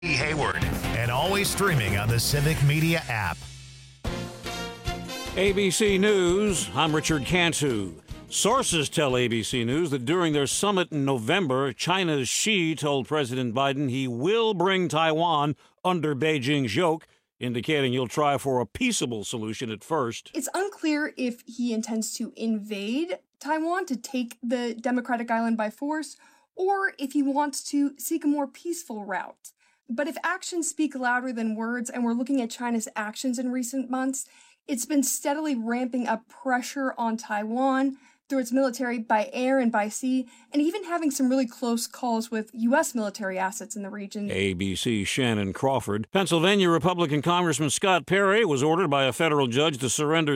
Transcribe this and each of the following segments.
Hayward, and always streaming on the Civic Media app. ABC News, I'm Richard Cantu. Sources tell ABC News that during their summit in November, China's Xi told President Biden he will bring Taiwan under Beijing's yoke, indicating he'll try for a peaceable solution at first. It's unclear if he intends to invade Taiwan to take the democratic island by force, or if he wants to seek a more peaceful route. But if actions speak louder than words, and we're looking at China's actions in recent months, it's been steadily ramping up pressure on Taiwan through its military by air and by sea, and even having some really close calls with U.S. military assets in the region. ABC's Shannon Crawford. Pennsylvania Republican Congressman Scott Perry was ordered by a federal judge to surrender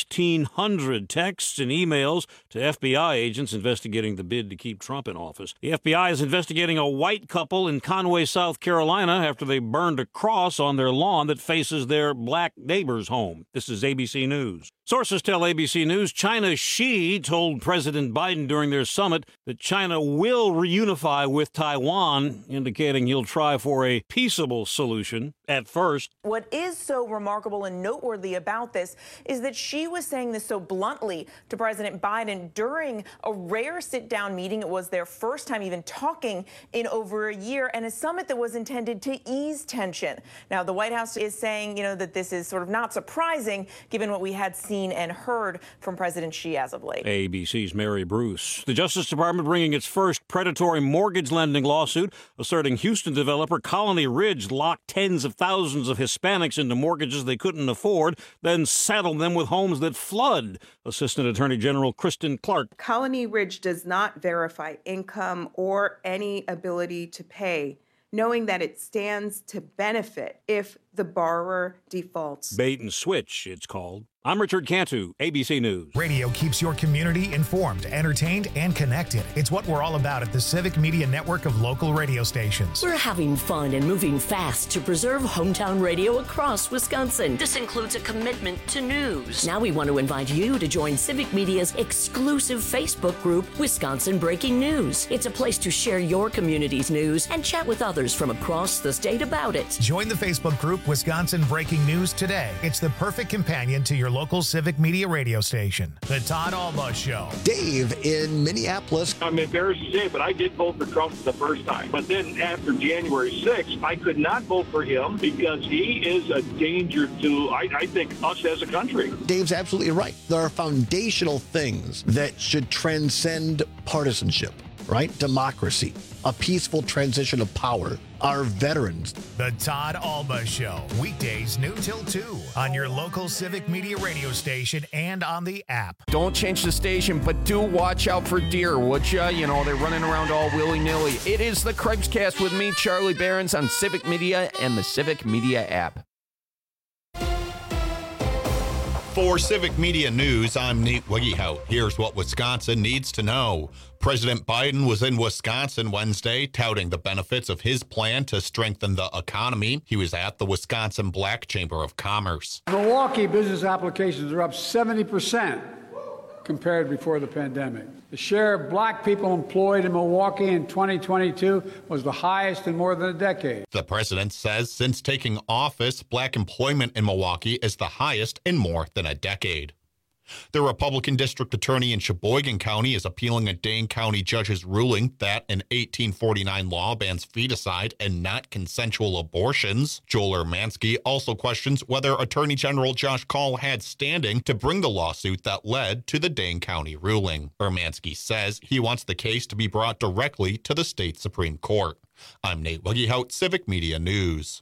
1,600 texts and emails to FBI agents investigating the bid to keep Trump in office. The FBI is investigating a white couple in Conway, South Carolina, after they burned a cross on their lawn that faces their black neighbor's home. This is ABC News. Sources tell ABC News China's Xi told President Biden during their summit that China will reunify with Taiwan, indicating he'll try for a peaceable solution at first. What is so remarkable and noteworthy about this is that Xi was saying this so bluntly to President Biden during a rare sit-down meeting. It was their first time even talking in over a year, and a summit that was intended to ease tension. Now, the White House is saying, that this is sort of not surprising given what we had seen and heard from President Xi as of late. ABC's Mary Bruce. The Justice Department bringing its first predatory mortgage lending lawsuit, asserting Houston developer Colony Ridge locked tens of thousands of Hispanics into mortgages they couldn't afford, then saddled them with homes that flood. Assistant Attorney General Kristen Clark. Colony Ridge does not verify income or any ability to pay, knowing that it stands to benefit if the borrower defaults. Bait and switch, it's called. I'm Richard Cantu, ABC News. Radio keeps your community informed, entertained, and connected. It's what we're all about at the Civic Media Network of local radio stations. We're having fun and moving fast to preserve hometown radio across Wisconsin. This includes a commitment to news. Now we want to invite you to join Civic Media's exclusive Facebook group, Wisconsin Breaking News. It's a place to share your community's news and chat with others from across the state about it. Join the Facebook group Wisconsin Breaking News today. It's the perfect companion to your local Civic Media radio station. The Todd Alba Show. Dave in Minneapolis. I'm embarrassed to say, but I did vote for Trump the first time. But then after January 6th, I could not vote for him because he is a danger to, I think, us as a country. Dave's absolutely right. There are foundational things that should transcend partisanship, right? Democracy, a peaceful transition of power, our veterans. The Todd Alba Show, weekdays noon till 2 on your local Civic Media radio station and on the app. Don't change the station, but do watch out for deer, would ya? They're running around all willy-nilly. It is the Craig's with me, Charlie Behrens, on Civic Media and the Civic Media app. For Civic Media News, I'm Nate Wiggyhout. Here's what Wisconsin needs to know. President Biden was in Wisconsin Wednesday, touting the benefits of his plan to strengthen the economy. He was at the Wisconsin Black Chamber of Commerce. Milwaukee business applications are up 70% compared before the pandemic. The share of black people employed in Milwaukee in 2022 was the highest in more than a decade. The president says since taking office, black employment in Milwaukee is the highest in more than a decade. The Republican district attorney in Sheboygan County is appealing a Dane County judge's ruling that an 1849 law bans feticide and not consensual abortions. Joel Urmanski also questions whether Attorney General Josh Kaul had standing to bring the lawsuit that led to the Dane County ruling. Urmanski says he wants the case to be brought directly to the state Supreme Court. I'm Nate Wiggyhout, Civic Media News.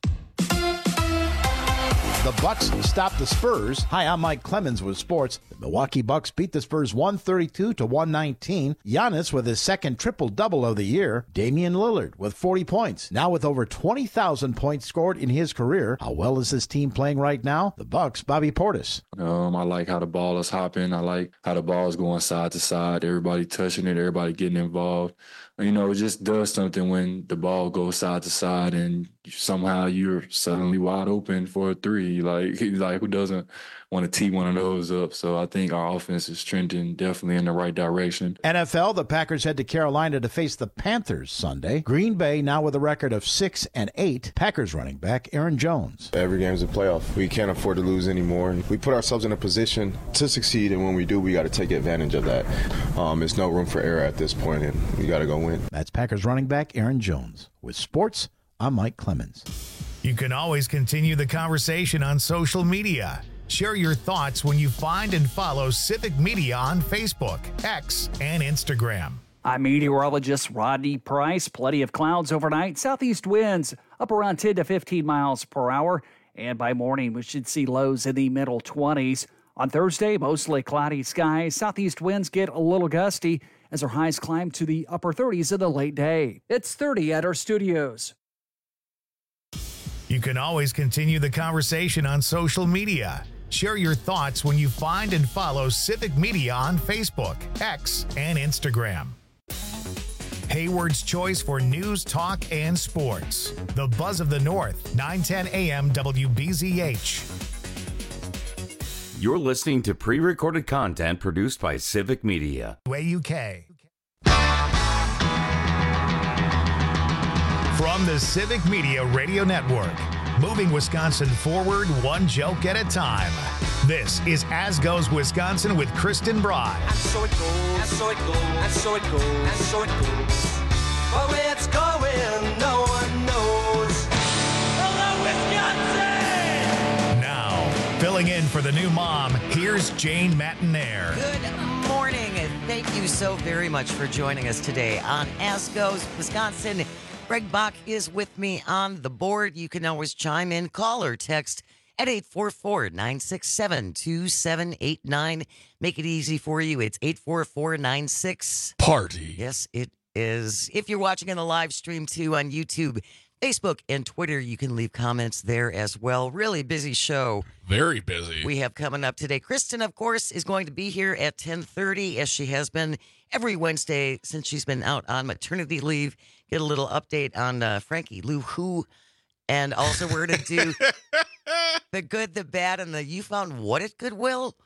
The Bucks stopped the Spurs. Hi, I'm Mike Clemens with sports. The Milwaukee Bucks beat the Spurs 132-119. Giannis with his second triple-double of the year. Damian Lillard with 40 points. Now with over 20,000 points scored in his career. How well is this team playing right now? The Bucks, Bobby Portis. I like how the ball is hopping. I like how the ball is going side to side. Everybody touching it. Everybody getting involved. it just does something when the ball goes side to side and somehow you're suddenly wide open for a three. Like who doesn't want to tee one of those up? So I think our offense is trending definitely in the right direction. NFL, the Packers head to Carolina to face the Panthers Sunday. Green Bay now with a record of 6-8. Packers running back Aaron Jones. Every game's a playoff. We can't afford to lose anymore. And we put ourselves in a position to succeed, and when we do, we got to take advantage of that. There's no room for error at this point, and we got to go win. That's Packers running back Aaron Jones. With sports, I'm Mike Clemens. You can always continue the conversation on social media. Share your thoughts when you find and follow Civic Media on Facebook, X, and Instagram. I'm meteorologist Rodney Price. Plenty of clouds overnight. Southeast winds up around 10 to 15 miles per hour. And by morning, we should see lows in the middle 20s. On Thursday, mostly cloudy skies. Southeast winds get a little gusty as our highs climb to the upper 30s in the late day. It's 30 at our studios. You can always continue the conversation on social media. Share your thoughts when you find and follow Civic Media on Facebook, X, and Instagram. Hayward's choice for news, talk, and sports. The Buzz of the North, 910 AM WBZH. You're listening to pre-recorded content produced by Civic Media. AUK. From the Civic Media Radio Network, moving Wisconsin forward one joke at a time. This is As Goes Wisconsin with Kristen Bry. And so it goes, and so it goes, and so it goes, and so it goes. But where it's going, no one knows. Hello, Wisconsin! Now, filling in for the new mom, here's Jane Matinaire. Good morning, and thank you so very much for joining us today on As Goes Wisconsin. Greg Bach is with me on the board. You can always chime in, call or text at 844-967-2789. Make it easy for you. It's 844-96 Party. Yes, it is. If you're watching in the live stream too on YouTube, Facebook, and Twitter, you can leave comments there as well. Really busy show. Very busy. We have coming up today. Kristen, of course, is going to be here at 10:30, as she has been every Wednesday since she's been out on maternity leave. Get a little update on Frankie Lou Who. And also we're going to do the good, the bad, and the you found what at Goodwill?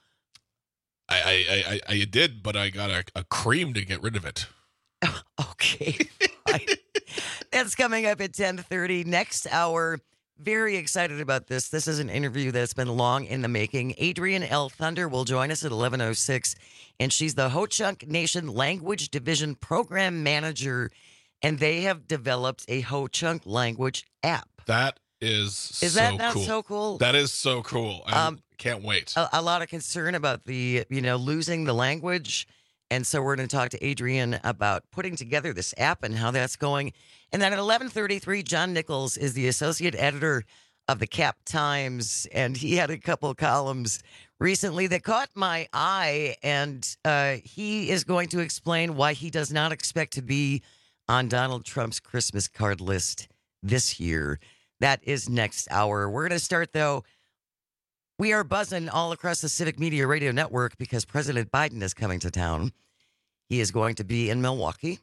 I did, but I got a cream to get rid of it. Okay. That's coming up at 10:30 next hour. Very excited about this. This is an interview that's been long in the making. Adrienne L. Thunder will join us at 11:06, and she's the Ho-Chunk Nation Language Division Program Manager, and they have developed a Ho-Chunk language app. That is so that not cool. so cool? That is so cool. I can't wait. A lot of concern about the, losing the language. And so we're going to talk to Adrienne about putting together this app and how that's going. And then at 11:33, John Nichols is the associate editor of the Cap Times, and he had a couple columns recently that caught my eye, and he is going to explain why he does not expect to be on Donald Trump's Christmas card list this year. That is next hour. We're going to start, though. We are buzzing all across the Civic Media Radio Network because President Biden is coming to town. He is going to be in Milwaukee.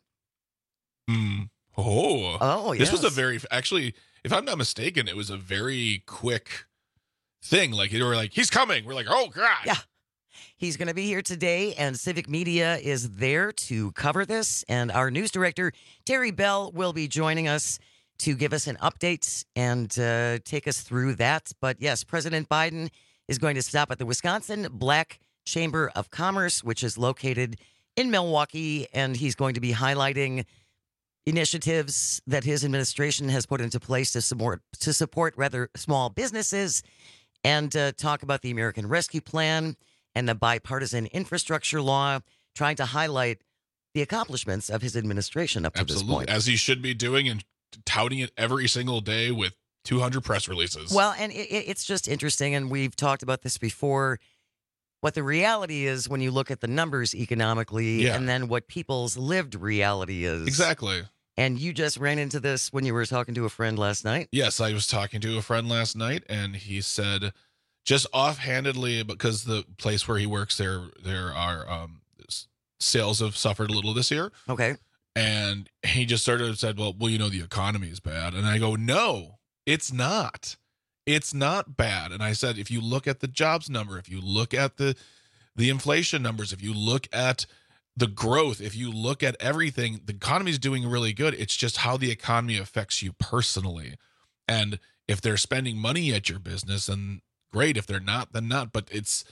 Oh, yes. This was actually, if I'm not mistaken, it was a very quick thing. Like, you were like, he's coming. We're like, oh, God. Yeah. He's going to be here today, and Civic Media is there to cover this. And our news director, Terry Bell, will be joining us to give us an update and take us through that. But yes, President Biden is going to stop at the Wisconsin Black Chamber of Commerce, which is located in Milwaukee, and he's going to be highlighting initiatives that his administration has put into place to support small businesses, and talk about the American Rescue Plan and the bipartisan infrastructure law, trying to highlight the accomplishments of his administration up to this point. As he should be doing, and touting it every single day with 200 press releases. Well, and it's just interesting, and we've talked about this before, what the reality is when you look at the numbers economically, and then what people's lived reality is. Exactly. And you just ran into this when you were talking to a friend last night? Yes, I was talking to a friend last night, and he said, just offhandedly, because the place where he works, there are sales have suffered a little this year. Okay. And he just sort of said, well, the economy is bad. And I go, no, it's not. It's not bad. And I said, if you look at the jobs number, if you look at the inflation numbers, if you look at the growth, if you look at everything, the economy is doing really good. It's just how the economy affects you personally. And if they're spending money at your business, then great. If they're not, then not. But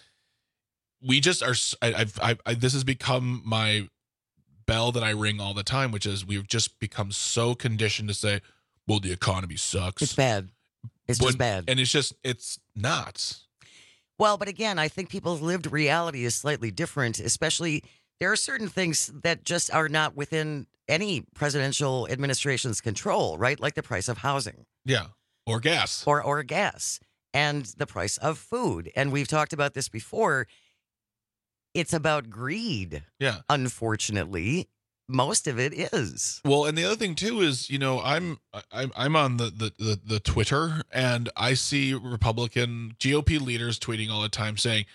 we just are. This has become my bell that I ring all the time, which is we've just become so conditioned to say, well, the economy sucks. It's bad. It's just bad. And it's not. Well, but again, I think people's lived reality is slightly different, especially there are certain things that just are not within any presidential administration's control, right? Like the price of housing. Yeah. Or gas. Or gas. And the price of food. And we've talked about this before. It's about greed. Yeah. Unfortunately, most of it is. Well, and the other thing too is, I'm on the Twitter, and I see Republican GOP leaders tweeting all the time saying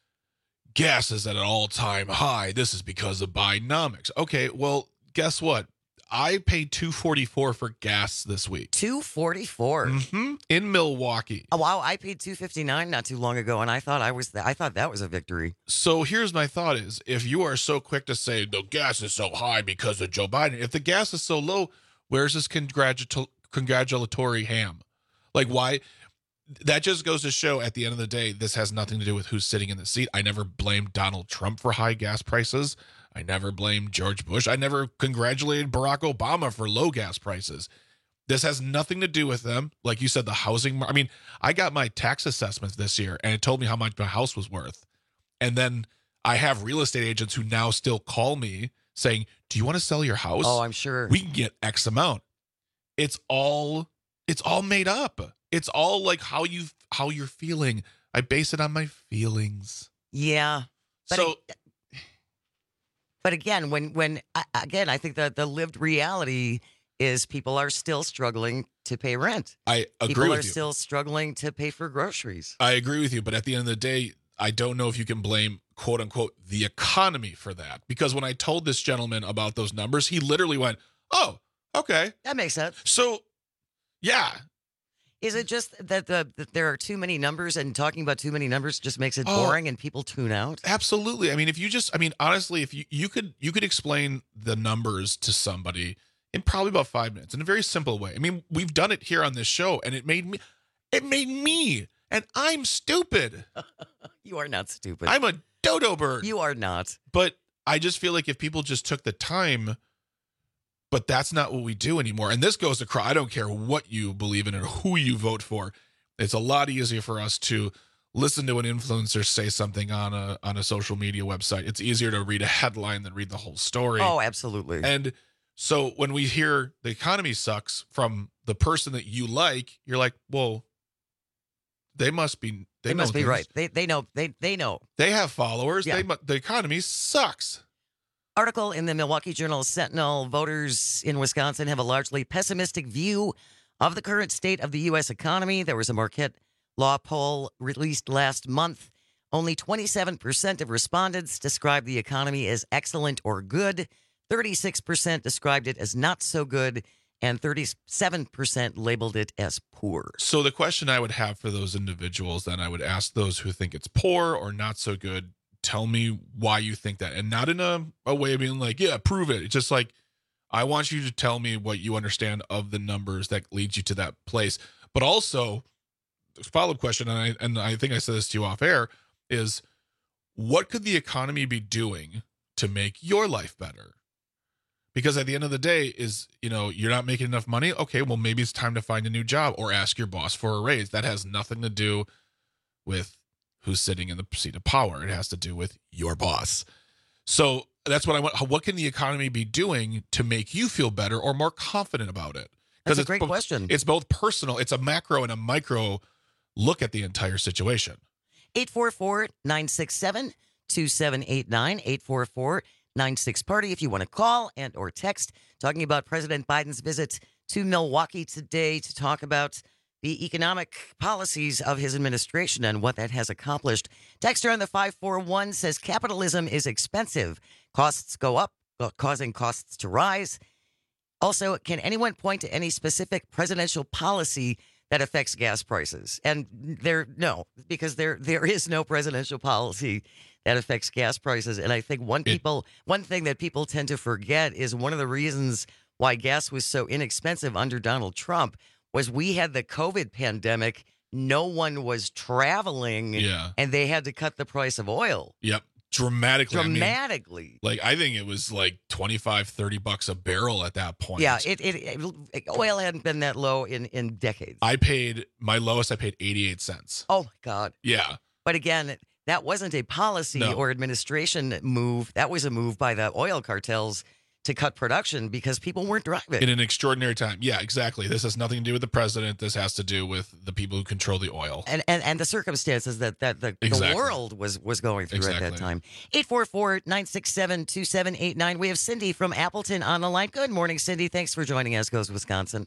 gas is at an all-time high. This is because of Bidenomics. Okay, well, guess what? I paid $2.44 for gas this week. $2.44 in Milwaukee. Oh, wow, I paid $2.59 not too long ago, and I thought that was a victory. So here's my thought: is if you are so quick to say the gas is so high because of Joe Biden, if the gas is so low, where's this congratulatory ham? Like, why? That just goes to show at the end of the day, this has nothing to do with who's sitting in the seat. I never blamed Donald Trump for high gas prices. I never blamed George Bush. I never congratulated Barack Obama for low gas prices. This has nothing to do with them. Like you said, the housing. I mean, I got my tax assessment this year, and it told me how much my house was worth. And then I have real estate agents who now still call me saying, do you want to sell your house? Oh, I'm sure. We can get X amount. It's all made up. It's all like how you're feeling. I base it on my feelings. Yeah. But again, I think that the lived reality is people are still struggling to pay rent. I agree with you. People are still struggling to pay for groceries. I agree with you, but at the end of the day, I don't know if you can blame, quote unquote, the economy for that. Because when I told this gentleman about those numbers, he literally went, oh, okay. That makes sense. So, yeah. Is it just that there are too many numbers, and talking about too many numbers just makes it boring and people tune out? Absolutely. I mean, honestly, if you could explain the numbers to somebody in probably about 5 minutes in a very simple way. I mean, we've done it here on this show, and it made me, and I'm stupid. You are not stupid. I'm a dodo bird. You are not. But I just feel like if people just took the time. But that's not what we do anymore. And this goes across. I don't care what you believe in or who you vote for. It's a lot easier for us to listen to an influencer say something on a social media website. It's easier to read a headline than read the whole story. Oh, absolutely. And so when we hear the economy sucks from the person that you like, you're like, whoa, they must be. They must be right. They know. They know. They have followers. Yeah. The economy sucks. Article in the Milwaukee Journal-Sentinel, voters in Wisconsin have a largely pessimistic view of the current state of the U.S. economy. There was a Marquette Law poll released last month. Only 27% of respondents described the economy as excellent or good. 36% described it as not so good, and 37% labeled it as poor. So the question I would have for those individuals, then I would ask those who think it's poor or not so good, tell me why you think that. And not in a way of being like, yeah, prove it. It's just like, I want you to tell me what you understand of the numbers that leads you to that place. But also, the follow-up question, and I think I said this to you off air, is what could the economy be doing to make your life better? Because at the end of the day is, you're not making enough money. Okay, well, maybe it's time to find a new job or ask your boss for a raise. That has nothing to do with who's sitting in the seat of power. It has to do with your boss. So that's what I want. What can the economy be doing to make you feel better or more confident about it? That's a great question. It's both personal. It's a macro and a micro look at the entire situation. 844-967-2789, 844-96-PARTY if you want to call and or text, talking about President Biden's visit to Milwaukee today to talk about the economic policies of his administration and what that has accomplished. Texter on the 541 says capitalism is expensive. Costs go up, causing costs to rise? Also, can anyone point to any specific presidential policy that affects gas prices? And no, because there is no presidential policy that affects gas prices. And I think one thing that people tend to forget is one of the reasons why gas was so inexpensive under Donald Trump was we had the COVID pandemic. No one was traveling, and they had to cut the price of oil. Yep. Dramatically. Dramatically. I think it was like $25-$30 a barrel at that point. Yeah, oil hadn't been that low in decades. I paid 88 cents. Oh, my God. Yeah. But again, that wasn't a policy or administration move. That was a move by the oil cartels to cut production because people weren't driving. In an extraordinary time. Yeah, exactly. This has nothing to do with the president. This has to do with the people who control the oil. And the circumstances that the world was going through at that time. 844-967-2789. We have Cindy from Appleton on the line. Good morning, Cindy. Thanks for joining us, Goes Wisconsin.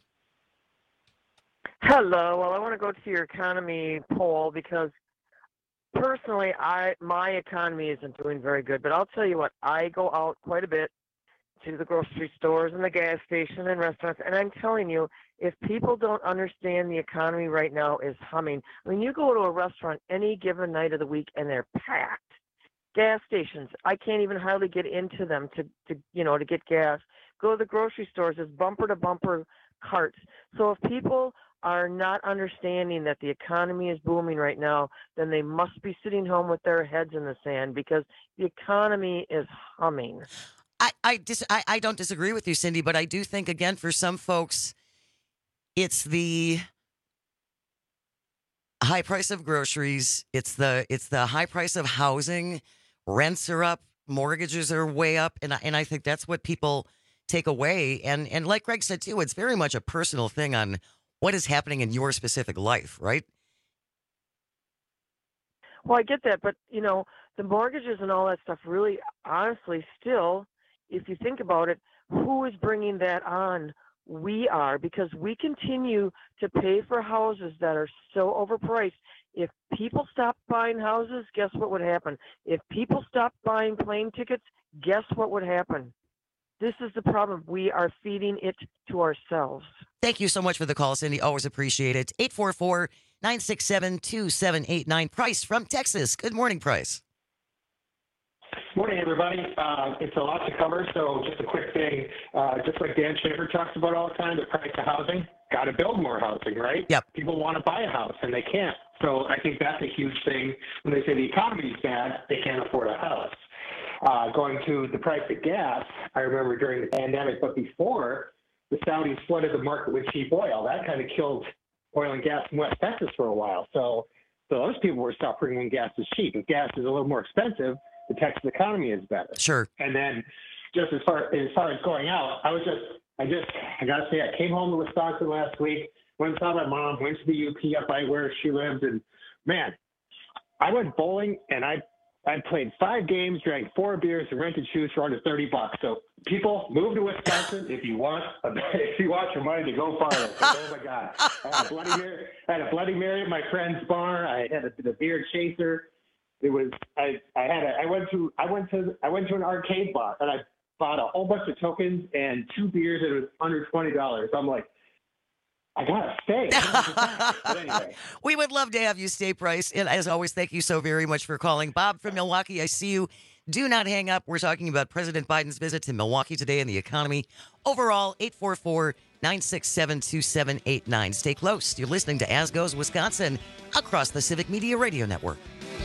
Hello. Well, I want to go to your economy poll because personally, my economy isn't doing very good. But I'll tell you what, I go out quite a bit to the grocery stores and the gas station and restaurants, and I'm telling you, if people don't understand the economy right now is humming. When you go to a restaurant any given night of the week and they're packed, gas stations, I can't even hardly get into them to get gas. Go to the grocery stores, it's bumper to bumper carts. So if people are not understanding that the economy is booming right now, then they must be sitting home with their heads in the sand because the economy is humming. I don't disagree with you, Cindy, but I do think, again, for some folks, it's the high price of groceries. It's the high price of housing. Rents are up. Mortgages are way up. And I think that's what people take away. And like Greg said, too, it's very much a personal thing on what is happening in your specific life, right? Well, I get that. But, the mortgages and all that stuff really, honestly, still, if you think about it, who is bringing that on? We are, because we continue to pay for houses that are so overpriced. If people stopped buying houses, guess what would happen? If people stopped buying plane tickets, guess what would happen? This is the problem. We are feeding it to ourselves. Thank you so much for the call, Cindy. Always appreciate it. 844-967-2789. Price from Texas. Good morning, Price. Morning, everybody. It's a lot to cover, so just a quick thing. Just like Dan Schaefer talks about all the time, the price of housing, got to build more housing, right? Yep. People want to buy a house, and they can't. So I think that's a huge thing. When they say the economy is bad, they can't afford a house. Going to the price of gas, I remember during the pandemic, but before, the Saudis flooded the market with cheap oil. That kind of killed oil and gas in West Texas for a while. So those people were suffering when gas is cheap. If gas is a little more expensive, the Texas economy is better. Sure. And then just as far as going out, I gotta say, I came home to Wisconsin last week, went and saw my mom, went to the UP up by where she lives, and man, I went bowling and I played 5 games, drank 4 beers, and rented shoes for under $30. So people, move to Wisconsin if you want your money to go farther. Oh my God, I had a Bloody Mary at my friend's bar. I had a beer chaser. It was I went to an arcade bar and I bought a whole bunch of tokens and 2 beers and it was under $20. I'm like, I gotta stay. But anyway. We would love to have you stay, Price. And as always, thank you so very much for calling. Bob from Milwaukee, I see you. Do not hang up. We're talking about President Biden's visit to Milwaukee today and the economy. Overall, 844-967-2789. Stay close. You're listening to As Goes Wisconsin across the Civic Media Radio Network.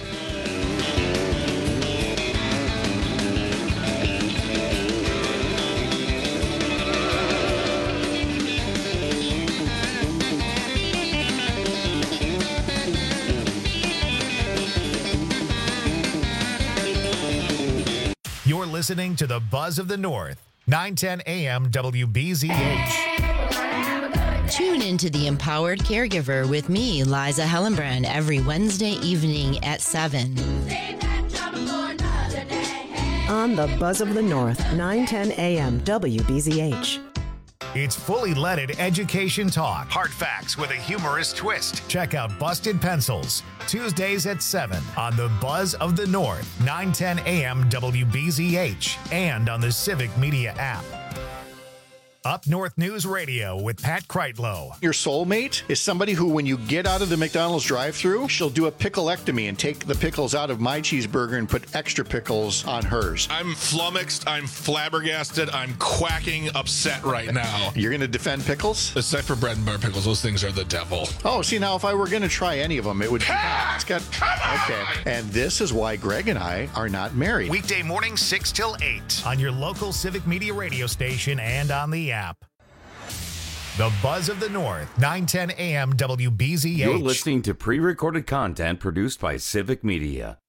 You're listening to the Buzz of the North, 910 AM WBZH. Tune into The Empowered Caregiver with me, Liza Hellenbrand, every Wednesday evening at 7. On the Buzz of the North, 910 AM WBZH. It's fully leaded education talk. Hard facts with a humorous twist. Check out Busted Pencils, Tuesdays at 7 on the Buzz of the North, 9:10 a.m. WBZH, and on the Civic Media app. Up North News Radio with Pat Kreitlow. Your soulmate is somebody who, when you get out of the McDonald's drive-thru, she'll do a pickleectomy and take the pickles out of my cheeseburger and put extra pickles on hers. I'm flummoxed. I'm flabbergasted. I'm quacking upset right now. You're going to defend pickles? Except for bread and butter pickles. Those things are the devil. Oh, see, now if I were going to try any of them, it would be... It's got... Okay. And this is why Greg and I are not married. Weekday morning, 6 till 8 on your local Civic Media radio station and on the app. The Buzz of the North, 9:10 a.m. WBZH. You're listening to pre-recorded content produced by Civic Media.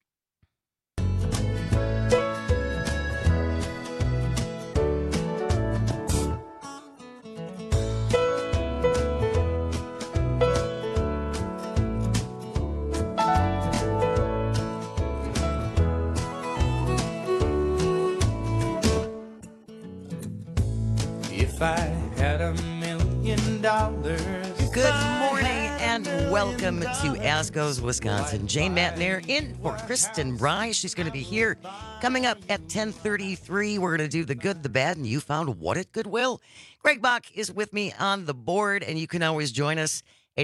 If I had $1 million. Good morning and welcome to Asco's, Wisconsin. Jane Matnair in for Kristen Rye. She's going to be here coming up at 10:33. We're going to do the good, the bad, and you found what at Goodwill. Greg Bach is with me on the board, and you can always join us at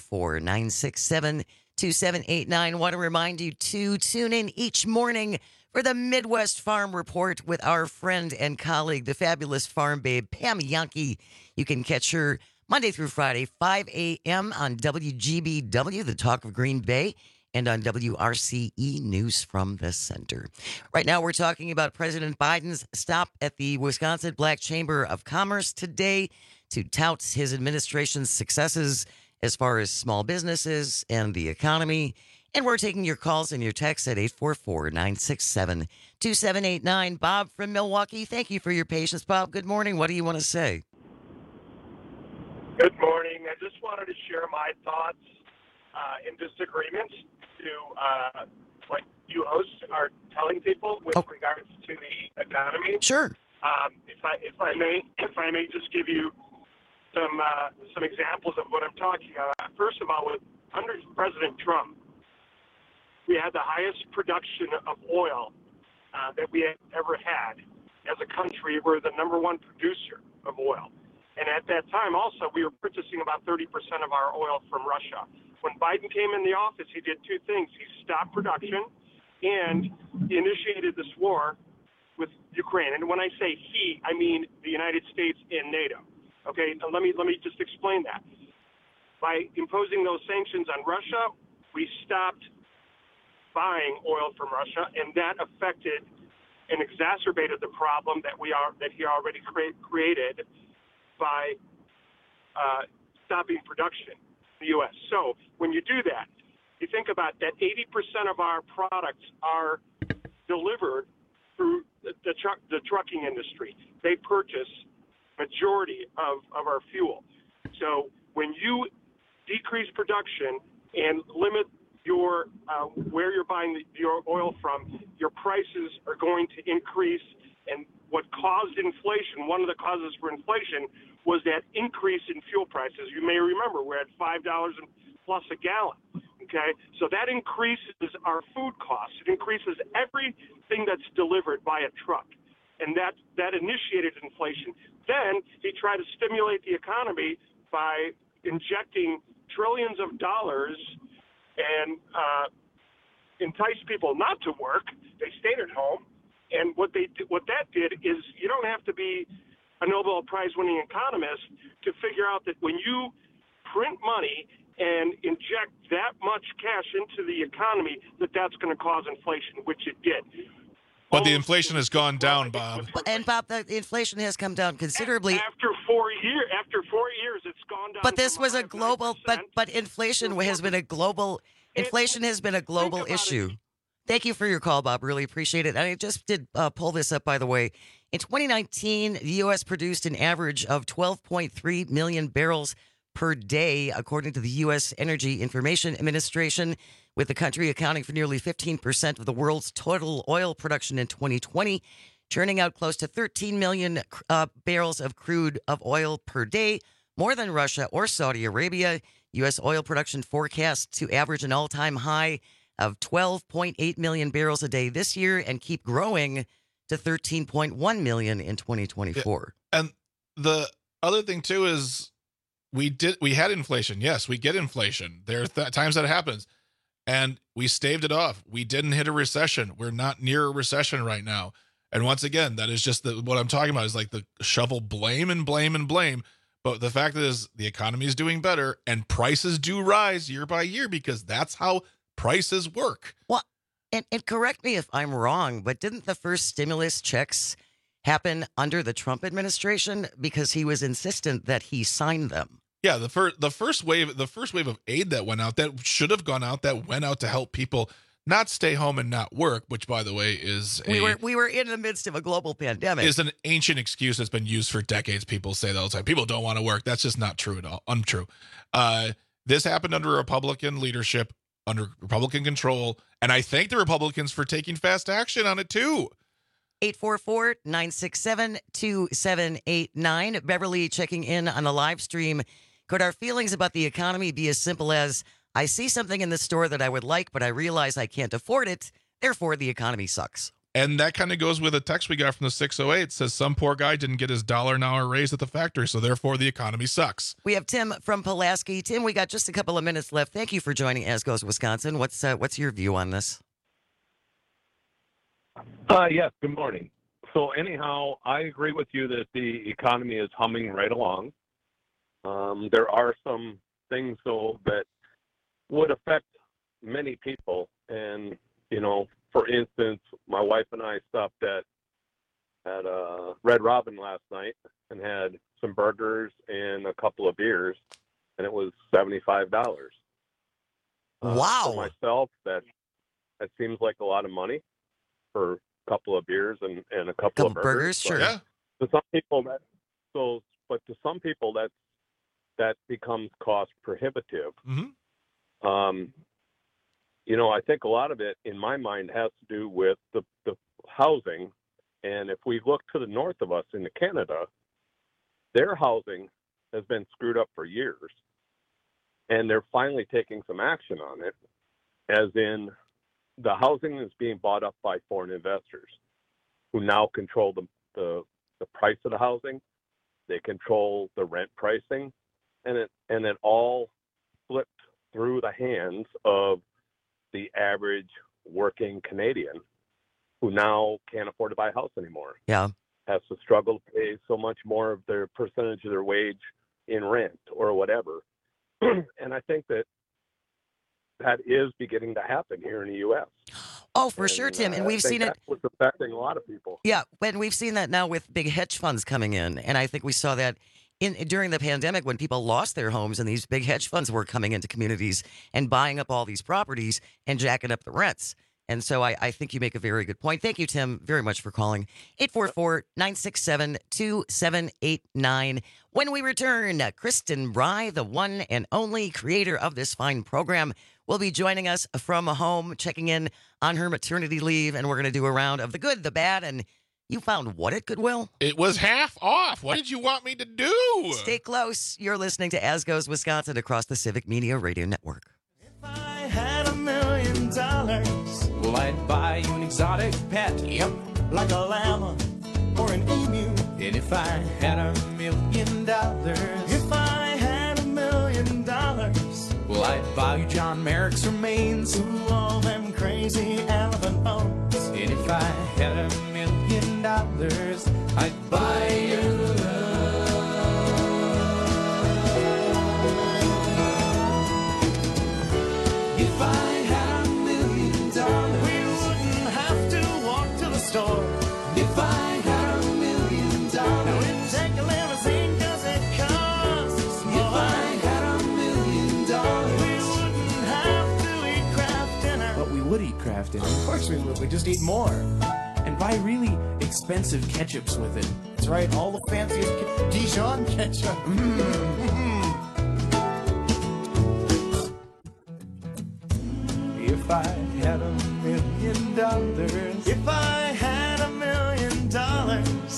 844-967-2789. Want to remind you to tune in each morning for the Midwest Farm Report with our friend and colleague, the fabulous farm babe, Pam Yankee. You can catch her Monday through Friday, 5 a.m. on WGBW, the Talk of Green Bay, and on WRCE News from the Center. Right now, we're talking about President Biden's stop at the Wisconsin Black Chamber of Commerce today to tout his administration's successes as far as small businesses and the economy. And we're taking your calls and your texts at 844-967-2789. Bob from Milwaukee, thank you for your patience. Bob, good morning. What do you want to say? Good morning. I just wanted to share my thoughts and disagreements to what you hosts are telling people with regards to the economy. Sure. If I may just give you some examples of what I'm talking about. First of all, under President Trump, we had the highest production of oil that we had ever had as a country. We're the number one producer of oil. And at that time, also, we were purchasing about 30% of our oil from Russia. When Biden came in the office, he did two things. He stopped production and initiated this war with Ukraine. And when I say he, I mean the United States and NATO. Okay, now let me just explain that. By imposing those sanctions on Russia, we stopped buying oil from Russia, and that affected and exacerbated the problem that he already created by stopping production in the U.S. So when you do that, you think about that 80% of our products are delivered through the trucking industry. They purchase majority of our fuel. So when you decrease production and limit your where you're buying your oil from, your prices are going to increase. And what caused inflation, one of the causes for inflation, was that increase in fuel prices. You may remember we're at $5 plus a gallon. Okay, so that increases our food costs. It increases everything that's delivered by a truck, and that initiated inflation. Then he tried to stimulate the economy by injecting trillions of dollars and entice people not to work. They stayed at home. And what that did is you don't have to be a Nobel Prize-winning economist to figure out that when you print money and inject that much cash into the economy, that's going to cause inflation, which it did. But the inflation has gone down, Bob. And Bob, the inflation has come down considerably. After 4 years, it's gone down. But this was a global. But inflation has been a global. Inflation has been a global issue. Thank you for your call, Bob. Really appreciate it. I just did pull this up, by the way. In 2019, the U.S. produced an average of 12.3 million barrels per day, according to the U.S. Energy Information Administration, with the country accounting for nearly 15% of the world's total oil production in 2020. churning out close to 13 million barrels of crude of oil per day, more than Russia or Saudi Arabia. U.S. oil production forecast to average an all-time high of 12.8 million barrels a day this year and keep growing to 13.1 million in 2024. And the other thing too is we had inflation. Yes, we get inflation. There are times that happens, and we staved it off. We didn't hit a recession. We're not near a recession right now. And once again, that is just what I'm talking about is like the shovel blame and blame and blame. But the fact is the economy is doing better and prices do rise year by year because that's how prices work. Well, and correct me if I'm wrong, but didn't the first stimulus checks happen under the Trump administration because he was insistent that he signed them? Yeah, the first wave of aid that went out, that should have gone out, that went out to help people not stay home and not work, which by the way is we were in the midst of a global pandemic. Is an ancient excuse that's been used for decades. People say that all the time. People don't want to work. That's just not true at all. Untrue. This happened under Republican leadership, under Republican control, and I thank the Republicans for taking fast action on it too. 844-967-2789. Beverly checking in on the live stream. Could our feelings about the economy be as simple as, I see something in the store that I would like, but I realize I can't afford it, therefore the economy sucks? And that kind of goes with a text we got from the 608. It says some poor guy didn't get his $1 an hour raise at the factory, so therefore the economy sucks. We have Tim from Pulaski. Tim, we got just a couple of minutes left. Thank you for joining As Goes Wisconsin. What's your view on this? Yes, good morning. So anyhow, I agree with you that the economy is humming right along. There are some things, though, that would affect many people. And, you know, for instance, my wife and I stopped at Red Robin last night and had some burgers and a couple of beers, and it was $75. Wow. For myself, that seems like a lot of money for a couple of beers and a couple of burgers. Sure. Yeah. To some people but to some people that becomes cost prohibitive. Mm-hmm. You know, I think a lot of it, in my mind, has to do with the housing. And if we look to the north of us into Canada, their housing has been screwed up for years. And they're finally taking some action on it, as in the housing is being bought up by foreign investors who now control the price of the housing. They control the rent pricing, and it all slipped through the hands of the average working Canadian who now can't afford to buy a house anymore. Yeah. Has to struggle to pay so much more of their percentage of their wage in rent or whatever. And I think that is beginning to happen here in the U.S. Oh, for sure, Tim. And we've seen it. That's what's affecting a lot of people. Yeah, and we've seen that now with big hedge funds coming in. And I think we saw that during the pandemic when people lost their homes and these big hedge funds were coming into communities and buying up all these properties and jacking up the rents. And so I think you make a very good point. Thank you, Tim, very much for calling. 844-967-2789. When we return, Kristen Bry, the one and only creator of this fine program, will be joining us from home, checking in on her maternity leave. And we're going to do a round of the good, the bad, and you found what at Goodwill? It was half off. What did you want me to do? Stay close. You're listening to As Goes Wisconsin across the Civic Media Radio Network. If I had $1 million, well, I'd buy you an exotic pet. Yep. Like a llama or an emu. And if I had $1 million, if I had $1 million, well, I'd buy you John Merrick's remains. Ooh, all them crazy elephant bones. And if I had $1 million, I'd buy you love. If I had $1 million, we wouldn't have to walk to the store. If I had $1 million, now we'd take a limousine 'cause it costs more. If I had $1 million, we wouldn't have to eat Kraft dinner. But we would eat Kraft dinner. Of course we would. We just eat more. And buy really expensive ketchups with it. That's right, all the fanciest Dijon ketchup. If I had $1 million, if I had $1 million,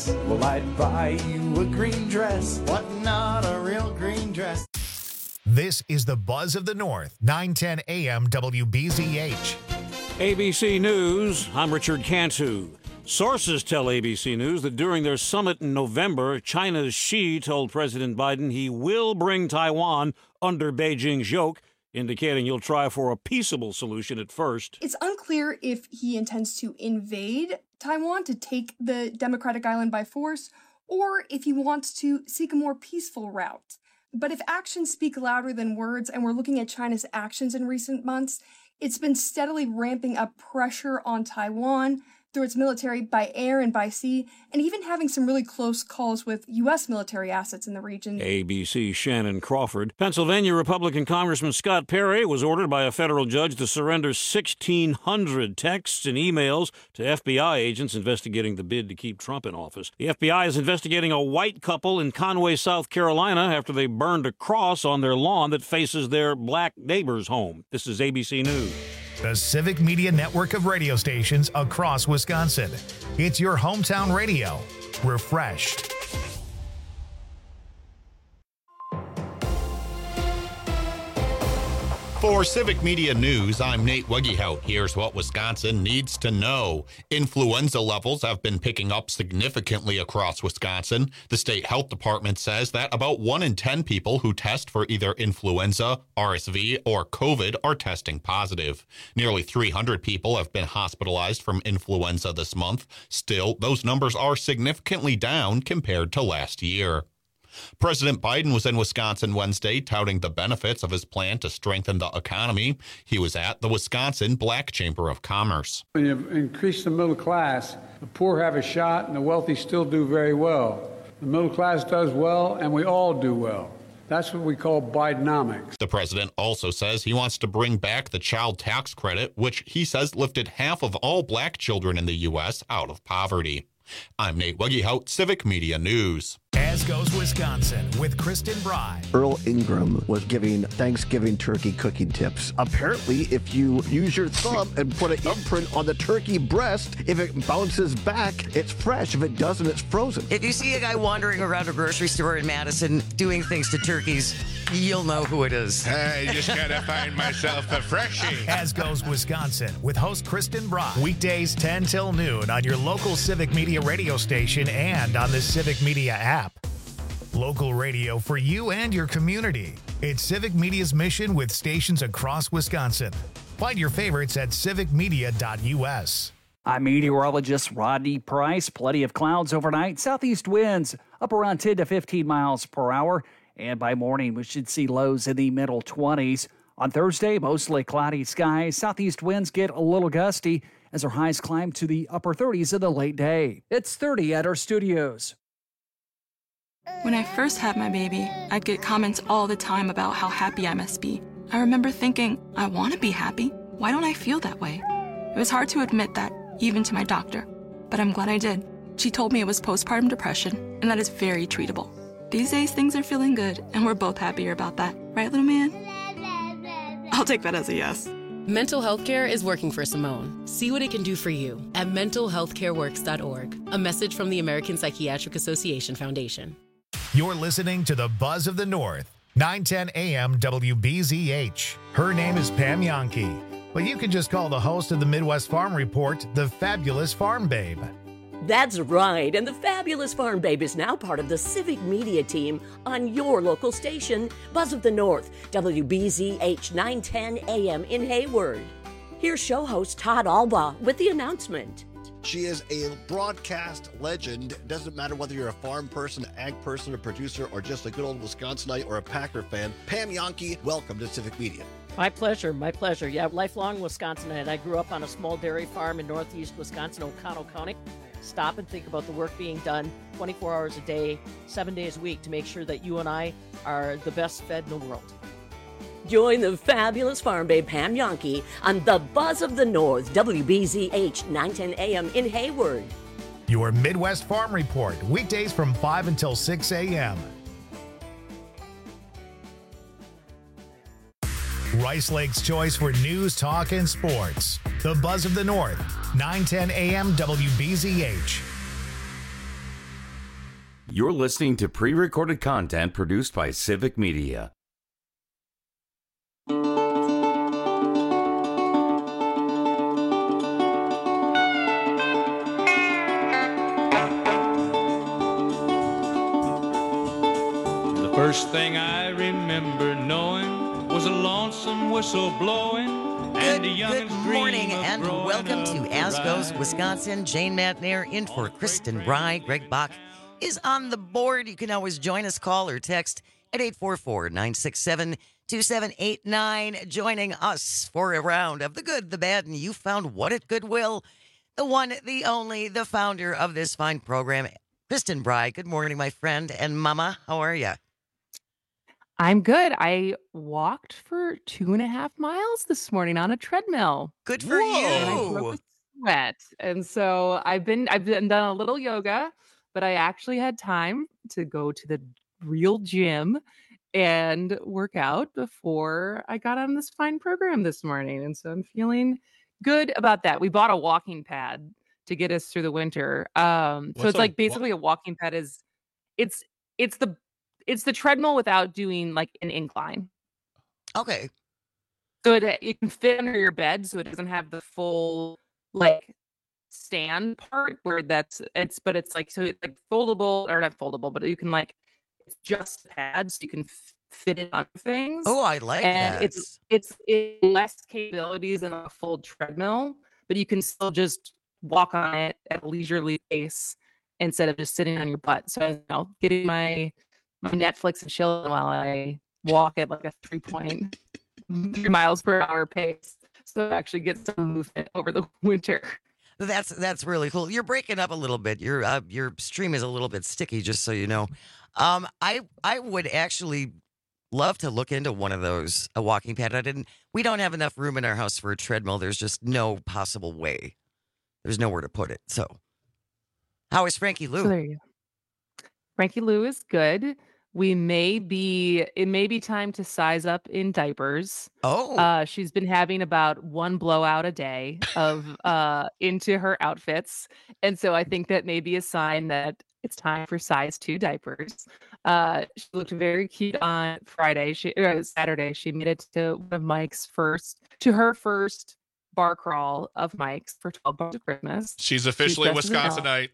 Well, I'd buy you a green dress, but not a real green dress. This is the Buzz of the North, 910 AM WBZH. ABC News, I'm Richard Cantu. Sources tell ABC News that during their summit in November, China's Xi told President Biden he will bring Taiwan under Beijing's yoke, indicating he'll try for a peaceable solution at first. It's unclear if he intends to invade Taiwan to take the democratic island by force, or if he wants to seek a more peaceful route. But if actions speak louder than words, and we're looking at China's actions in recent months, it's been steadily ramping up pressure on Taiwan through its military by air and by sea, and even having some really close calls with U.S. military assets in the region. ABC's Shannon Crawford. Pennsylvania Republican Congressman Scott Perry was ordered by a federal judge to surrender 1,600 texts and emails to FBI agents investigating the bid to keep Trump in office. The FBI is investigating a white couple in Conway, South Carolina, after they burned a cross on their lawn that faces their black neighbor's home. This is ABC News. The Civic Media network of radio stations across Wisconsin. It's your hometown radio. Refreshed. For Civic Media News, I'm Nate Wegehout. Here's what Wisconsin needs to know. Influenza levels have been picking up significantly across Wisconsin. The state health department says that about 1 in 10 people who test for either influenza, RSV, or COVID are testing positive. Nearly 300 people have been hospitalized from influenza this month. Still, those numbers are significantly down compared to last year. President Biden was in Wisconsin Wednesday touting the benefits of his plan to strengthen the economy. He was at the Wisconsin Black Chamber of Commerce. When you increase the middle class, the poor have a shot and the wealthy still do very well. The middle class does well and we all do well. That's what we call Bidenomics. The president also says he wants to bring back the child tax credit, which he says lifted half of all black children in the U.S. out of poverty. I'm Nate Wegehout, Civic Media News. As goes Wisconsin with Kristen Bry. Earl Ingram was giving Thanksgiving turkey cooking tips. Apparently, if you use your thumb and put an imprint on the turkey breast, if it bounces back, it's fresh. If it doesn't, it's frozen. If you see a guy wandering around a grocery store in Madison doing things to turkeys, you'll know who it is. I just gotta find myself a freshie. As goes Wisconsin with host Kristen Bry. Weekdays 10 till noon on your local Civic Media radio station and on the Civic Media app. Local radio for you and your community. It's Civic Media's mission with stations across Wisconsin. Find your favorites at civicmedia.us. I'm meteorologist Rodney Price. Plenty of clouds overnight. Southeast winds up around 10 to 15 miles per hour. And by morning, we should see lows in the middle 20s. On Thursday, mostly cloudy skies. Southeast winds get a little gusty as our highs climb to the upper 30s in the late day. It's 30 at our studios. When I first had my baby, I'd get comments all the time about how happy I must be. I remember thinking, I want to be happy. Why don't I feel that way? It was hard to admit that, even to my doctor. But I'm glad I did. She told me it was postpartum depression, and that is very treatable. These days, things are feeling good, and we're both happier about that. Right, little man? I'll take that as a yes. Mental health care is working for Simone. See what it can do for you at mentalhealthcareworks.org. A message from the American Psychiatric Association Foundation. You're listening to the Buzz of the North, 910 AM WBZH. Her name is Pam Yankee, but you can just call the host of the Midwest Farm Report the Fabulous Farm Babe. That's right, and the Fabulous Farm Babe is now part of the Civic Media team on your local station, Buzz of the North, WBZH 910 AM in Hayward. Here's show host Todd Alba with the announcement. She is a broadcast legend. It doesn't matter whether you're a farm person, ag person, a producer, or just a good old Wisconsinite or a Packer fan. Pam Yankee, welcome to Civic Media. My pleasure, my pleasure. Yeah, lifelong Wisconsinite. I grew up on a small dairy farm in northeast Wisconsin, O'Connell County. Stop and think about the work being done 24 hours a day, 7 days a week to make sure that you and I are the best fed in the world. Join the Fabulous Farm Babe Pam Yankee on the Buzz of the North, WBZH 910 AM in Hayward. Your Midwest Farm Report, weekdays from 5 until 6 a.m. Rice Lake's choice for news, talk, and sports. The Buzz of the North, 910 AM WBZH. You're listening to pre-recorded content produced by Civic Media. The first thing I remember knowing was a lonesome whistle blowing. Good morning and welcome to Asco's Wisconsin. Jane Matnair in for Kristen Bry. Greg Bach is on the board. You can always join us, call or text at 844-967-2789. Joining us for a round of the good, the bad, and you found what at Goodwill. The one, the only, the founder of this fine program, Kristen Bry. Good morning, my friend. And Mama, how are you? I'm good. I walked for 2.5 miles this morning on a treadmill. Good for you. And I broke a sweat. And so I've done a little yoga, but I actually had time to go to the real gym and work out before I got on this fine program this morning. And so I'm feeling good about that. We bought a walking pad to get us through the winter. So it's like basically a walking pad is it's the treadmill without doing like an incline. Okay. So it can fit under your bed, so it doesn't have the full like stand part where it's like so it's like foldable or not foldable, but you can like it's just a pad, so you can fit it on things. Oh, I like and that. It's less capabilities than a full treadmill, but you can still just walk on it at a leisurely pace instead of just sitting on your butt. So getting my Netflix and chill while I walk at like a 3 miles per hour pace. So I actually get some movement over the winter. That's really cool. You're breaking up a little bit. Your stream is a little bit sticky, just so you know. I would actually love to look into one of those, a walking pad. We don't have enough room in our house for a treadmill. There's just no possible way. There's nowhere to put it. So how is Frankie Lou? So there you go. Frankie Lou is good. It may be time to size up in diapers. Oh. She's been having about one blowout a day of into her outfits. And so I think that may be a sign that it's time for size 2 diapers. She looked very cute on Saturday. She made it to one of Mike's first bar crawl of Mike's for 12 bucks of Christmas. She's officially Wisconsinite.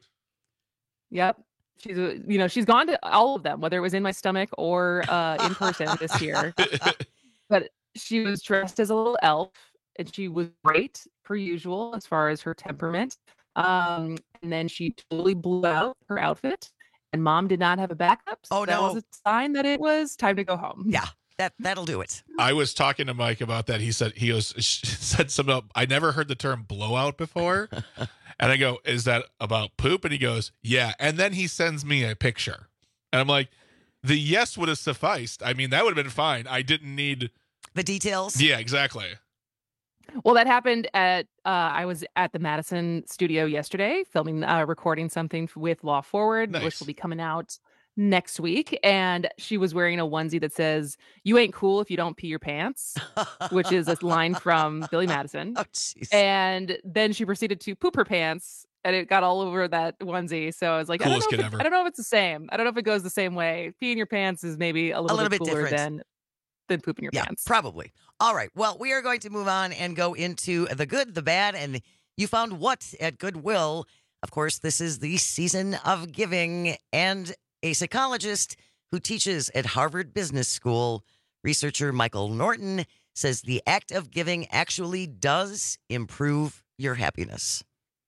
Yep. She's gone to all of them, whether it was in my stomach or in person this year. But she was dressed as a little elf, and she was great per usual as far as her temperament. And then she totally blew out her outfit, and Mom did not have a backup. So that was a sign that it was time to go home. Yeah, that'll do it. I was talking to Mike about that. He said said something. I never heard the term blowout before. And I go, is that about poop? And he goes, yeah. And then he sends me a picture. And I'm like, the yes would have sufficed. I mean, that would have been fine. I didn't need the details. Yeah, exactly. Well, that happened I was at the Madison studio yesterday recording something with Law Forward, which will be coming out next week. And she was wearing a onesie that says, "You ain't cool if you don't pee your pants," which is a line from Billy Madison. Oh, jeez. And then she proceeded to poop her pants, and it got all over that onesie. So I was like, I don't know if it's the same. I don't know if it goes the same way. Peeing your pants is maybe a little bit cooler different than pooping your pants. Probably. All right. Well, we are going to move on and go into the good, the bad, and you found what at Goodwill. Of course, this is the season of giving, and a psychologist who teaches at Harvard Business School, researcher Michael Norton, says the act of giving actually does improve your happiness.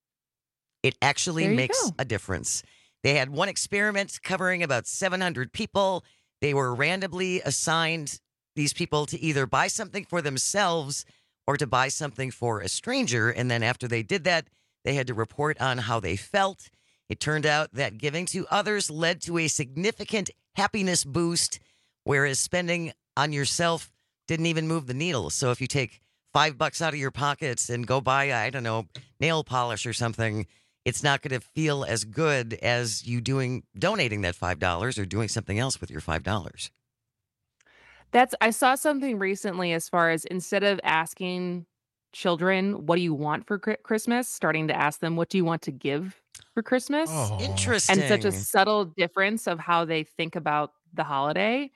It actually makes a difference. They had one experiment covering about 700 people. They were randomly assigned, these people, to either buy something for themselves or to buy something for a stranger. And then after they did that, they had to report on how they felt. It turned out that giving to others led to a significant happiness boost, whereas spending on yourself didn't even move the needle. So if you take $5 out of your pockets and go buy, I don't know, nail polish or something, it's not going to feel as good as you donating that $5 or doing something else with your $5. I saw something recently as far as instead of asking children, what do you want for Christmas, starting to ask them, what do you want to give for Christmas? Oh. Interesting. And such a subtle difference of how they think about the holiday.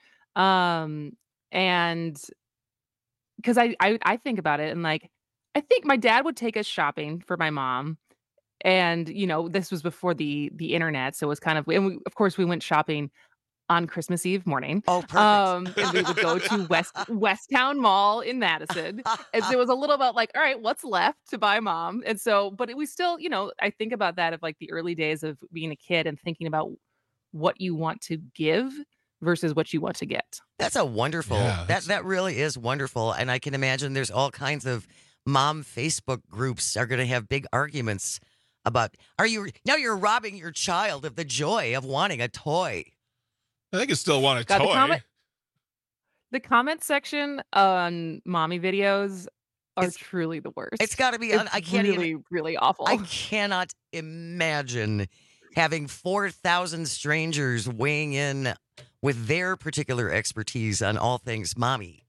And because I think about it and like, I think my dad would take us shopping for my mom. And, this was before the internet. So it was kind of, and of course we went shopping on Christmas Eve morning. Oh, perfect. And we would go to Westtown Mall in Madison. And so it was a little about like, all right, what's left to buy mom? And so, but it was still, I think about that of like the early days of being a kid and thinking about what you want to give versus what you want to get. That's a wonderful, that really is wonderful. And I can imagine there's all kinds of mom Facebook groups are going to have big arguments about, now you're robbing your child of the joy of wanting a toy. I think I still want a toy. The comment section on mommy videos are truly the worst. It's got to be. I can't really awful. I cannot imagine having 4,000 strangers weighing in with their particular expertise on all things mommy.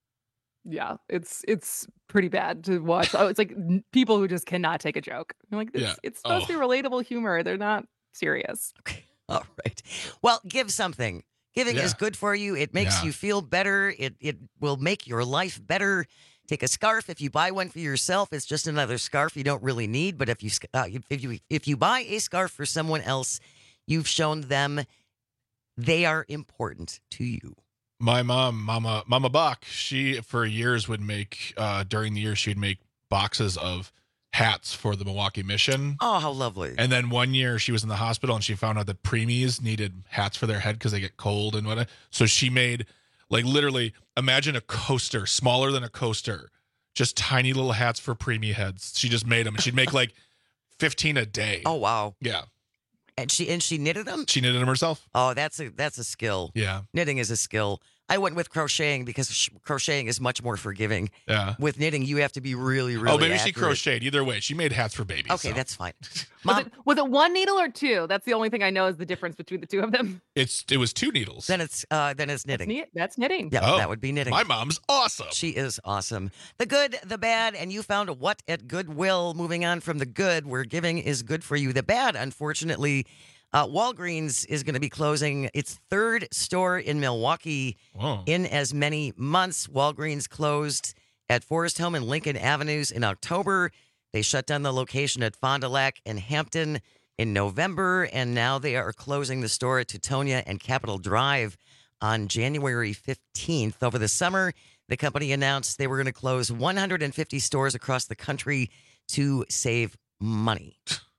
Yeah, it's pretty bad to watch. It's like people who just cannot take a joke. I'm like, it's supposed to be relatable humor. They're not serious. Okay. All right. Well, give something. Giving is good for you. It makes you feel better. It will make your life better. Take a scarf. If you buy one for yourself, it's just another scarf you don't really need. But if you buy a scarf for someone else, you've shown them they are important to you. My mom, Mama Bach, she for years would make during the year she'd make boxes of hats for the Milwaukee Mission. Oh, how lovely. And then one year she was in the hospital and she found out that preemies needed hats for their head because they get cold and whatnot. So she made, like, literally, imagine a coaster, smaller than a coaster, just tiny little hats for preemie heads. She just made them. And she'd make like 15 a day. Oh, wow. Yeah. And she knitted them? She knitted them herself. Oh, that's a skill. Yeah. Knitting is a skill. I went with crocheting because crocheting is much more forgiving. Yeah. With knitting, you have to be really, really Oh, maybe accurate. she crocheted. Either way, she made hats for babies. Okay, so. that's fine. Was it one needle or two? That's the only thing I know is the difference between the two of them. It was 2 needles. Then it's knitting. That's knitting. Yeah, that would be knitting. My mom's awesome. She is awesome. The good, the bad, and you found what at Goodwill. Moving on from the good, where giving is good for you. The bad, unfortunately, Walgreens is going to be closing its 3rd store in Milwaukee in as many months. Walgreens closed at Forest Home and Lincoln Avenues in October. They shut down the location at Fond du Lac and Hampton in November, and now they are closing the store at Teutonia and Capitol Drive on January 15th. Over the summer, the company announced they were going to close 150 stores across the country to save money.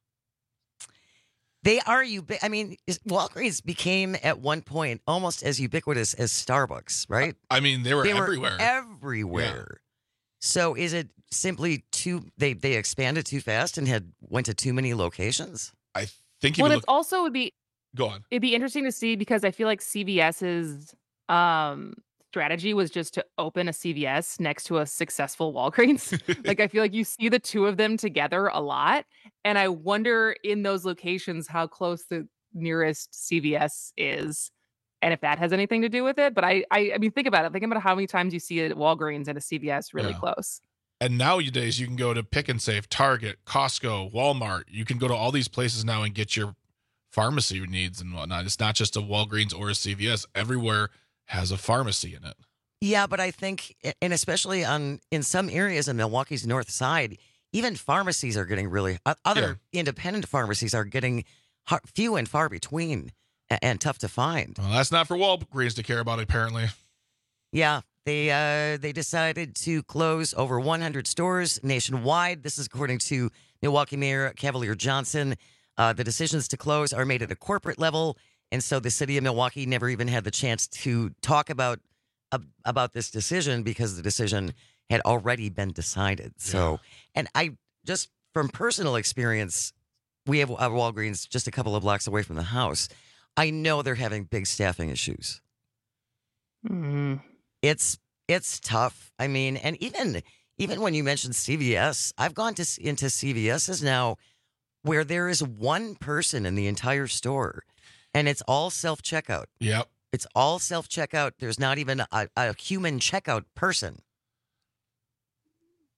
They are Walgreens became at one point almost as ubiquitous as Starbucks, right? I mean, they were everywhere. Everywhere. Yeah. So is it simply they expanded too fast and went to too many locations? I think it also would be go on. It'd be interesting to see because I feel like CVS's strategy was just to open a CVS next to a successful Walgreens. Like, I feel like you see the two of them together a lot. And I wonder in those locations how close the nearest CVS is and if that has anything to do with it. But I mean, think about it. Think about how many times you see a Walgreens and a CVS really close. And nowadays you can go to Pick and Save, Target, Costco, Walmart. You can go to all these places now and get your pharmacy needs and whatnot. It's not just a Walgreens or a CVS. Everywhere has a pharmacy in it. Yeah, but I think, and especially in some areas in Milwaukee's north side, even pharmacies are getting other independent pharmacies are getting few and far between and tough to find. Well, that's not for Walgreens to care about, apparently. Yeah, they decided to close over 100 stores nationwide. This is according to Milwaukee Mayor Cavalier Johnson. The decisions to close are made at a corporate level. And so the city of Milwaukee never even had the chance to talk about this decision because the decision had already been decided. So, and I just from personal experience, we have a Walgreens just a couple of blocks away from the house. I know they're having big staffing issues. Mm-hmm. It's tough. I mean, and even when you mentioned CVS, I've gone into CVS's now where there is one person in the entire store. And it's all self-checkout. Yep. It's all self-checkout. There's not even a human checkout person.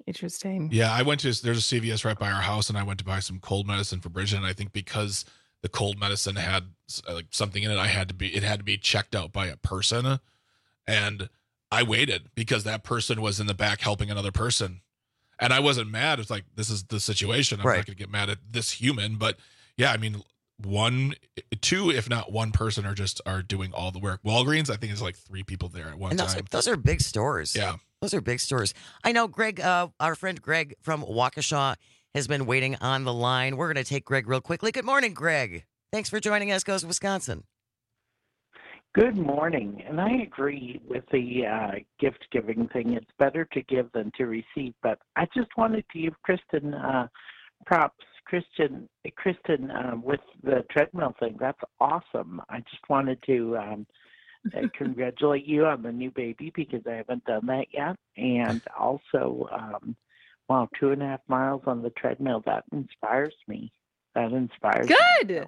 Interesting. Yeah, there's a CVS right by our house, and I went to buy some cold medicine for Bridget. And I think because the cold medicine had like something in it, it had to be checked out by a person. And I waited because that person was in the back helping another person. And I wasn't mad. It's like, this is the situation. I'm not going to get mad at this human. But yeah, I mean, two, if not one person are doing all the work. Walgreens, I think it's like 3 people there at one time. Those are big stores. Yeah. Those are big stores. I know Greg, our friend Greg from Waukesha has been waiting on the line. We're going to take Greg real quickly. Good morning, Greg. Thanks for joining us, Goes Wisconsin. Good morning. And I agree with the gift-giving thing. It's better to give than to receive. But I just wanted to give Kristen props. Kristen, with the treadmill thing, that's awesome. I just wanted to congratulate you on the new baby because I haven't done that yet. And also, 2.5 miles on the treadmill, that inspires me. Good.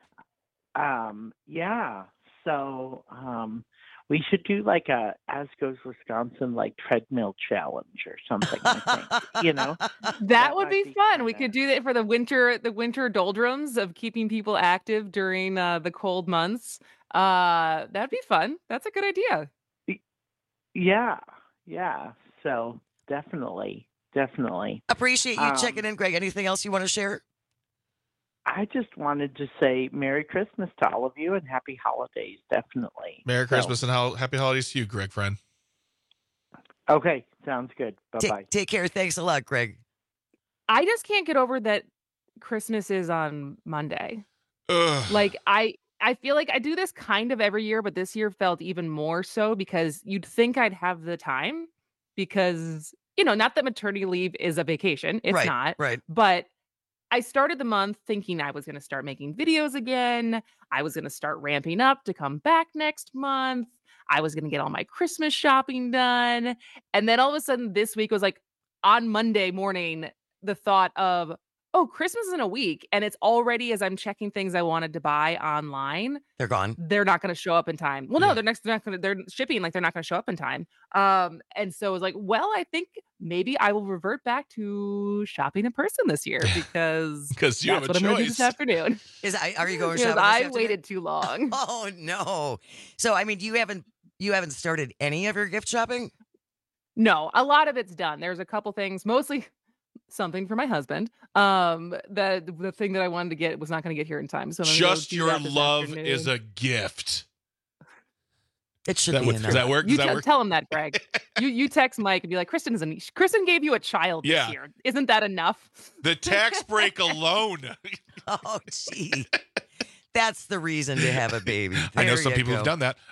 Yeah. So we should do like a As Goes Wisconsin like treadmill challenge or something. I think, that would be fun. We could do that for the winter doldrums of keeping people active during the cold months. That'd be fun. That's a good idea. Yeah. So definitely. Appreciate you checking in, Greg. Anything else you want to share? I just wanted to say Merry Christmas to all of you and Happy Holidays, definitely. Merry Christmas and Happy Holidays to you, Greg, friend. Okay, sounds good. Bye-bye. Take care. Thanks a lot, Greg. I just can't get over that Christmas is on Monday. Ugh. Like, I feel like I do this kind of every year, but this year felt even more so because you'd think I'd have the time because, not that maternity leave is a vacation. It's not. Right. But I started the month thinking I was going to start making videos again. I was going to start ramping up to come back next month. I was going to get all my Christmas shopping done. And then all of a sudden this week was like on Monday morning, the thought of, oh, Christmas is in a week. And it's already, as I'm checking things I wanted to buy online, they're gone. They're not going to show up in time. Well, no, they're shipping like they're not going to show up in time. And so it was like, well, I think maybe I will revert back to shopping in person this year because you have a what I'm going to do choice. this afternoon. Are you going Because shopping? I waited too long. Oh no! So I mean, you haven't started any of your gift shopping? No, a lot of it's done. There's a couple things, mostly something for my husband. The thing that I wanted to get was not going to get here in time. So just your love is a gift. It should be enough. Does that work? Tell him that, Greg. you text Mike and be like, Kristen gave you a child this year. Isn't that enough? The tax break alone. Oh, gee. That's the reason to have a baby. I know There some you people go. who've done that.